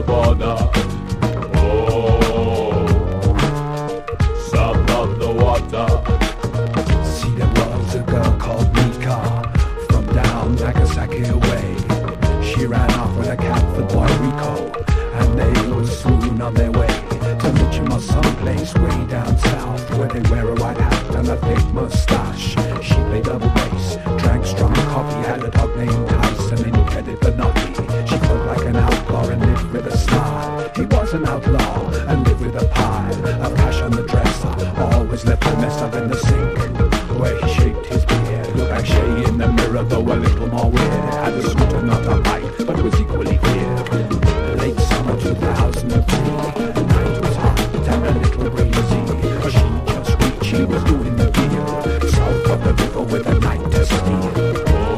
border. Oh, south of the water. See, there was a girl called Mika from down Nagasaki away. She ran off with a cat, the boy Rico, and they were soon on their way to Michima, someplace way down south, where they wear a white hat and a thick mustache. She played double bass, drank strong coffee, had a dog named Tyson, and he petted the naughty. She felt like an outlaw and lived with a smile. He was an outlaw and lived with a pile of cash on the dresser, always left a mess up in the sink where he shaped his beard. Looked like Shay in the mirror, though a little more weird. Had a suit and not a bike, but was equally clear. Late summer 2003, the night was hot and a little breezy. She just reached, she was doing the deal, south of the river with a night to steal.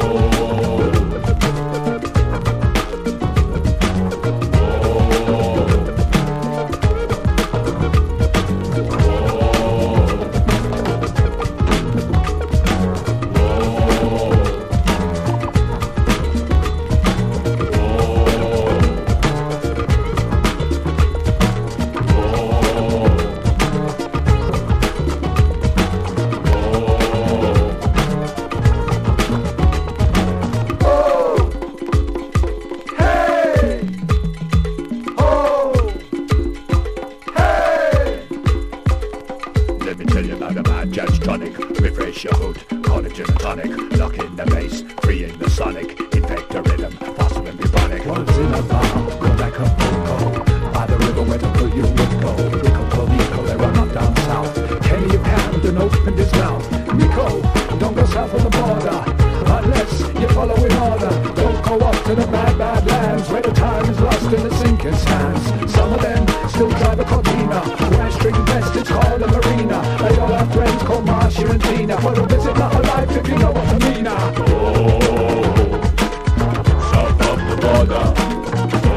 Let me tell you about a bad jazz tonic. Refresh your hood, call it gin and tonic. Lock in the bass, free in the sonic. Infect the rhythm, possibly bubonic. Was in a bar, go like a Poco, by the river where the pull you would go. Rico told Nico they run up down south. Kenny of Camden opened his mouth. Nico, don't go south of the border, unless you follow in order. Don't go up to the bad, bad lands, where the time is lost in the sinking sands. Some of them still drive a Cortina, wear string vest, it's called a marina. They all have friends called Marcia and Tina. For a visit, not a life if you know